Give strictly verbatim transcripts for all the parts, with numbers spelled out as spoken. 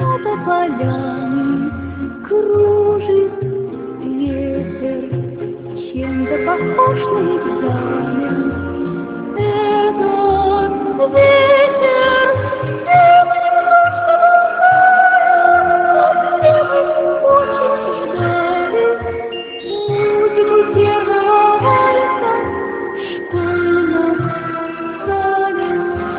над полями кружит ветер, чем-то похож на экзамен. Этот ветер немножко другая, все мы очень ждали музыку первого вальса в школьном зале.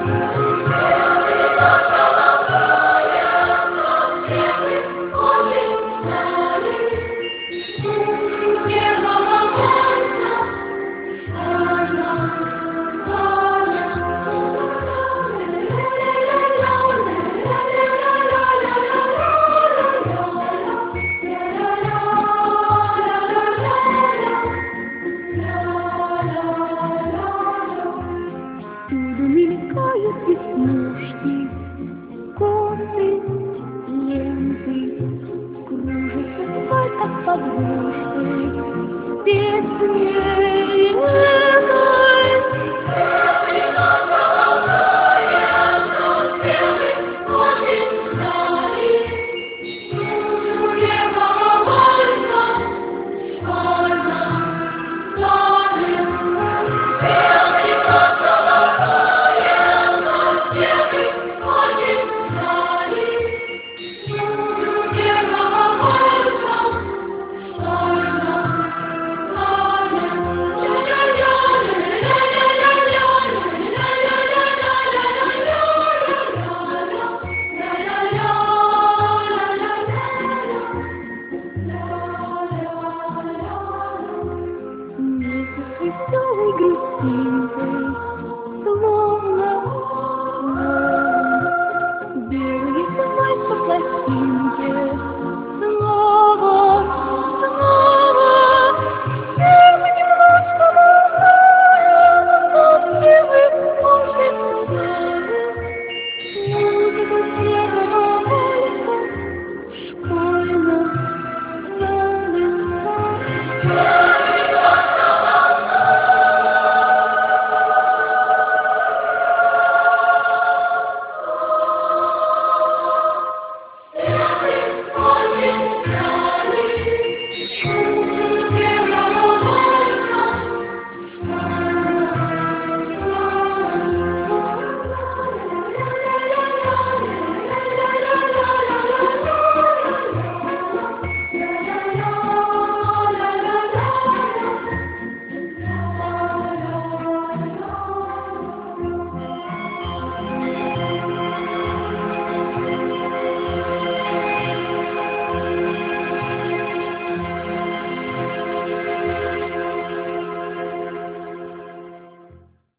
Всюду мелькают веснушки, косы, ленты, кружится свой как подушкой, песни этой. Веселой грустинкой, словно сон, белые вальс по пластинке.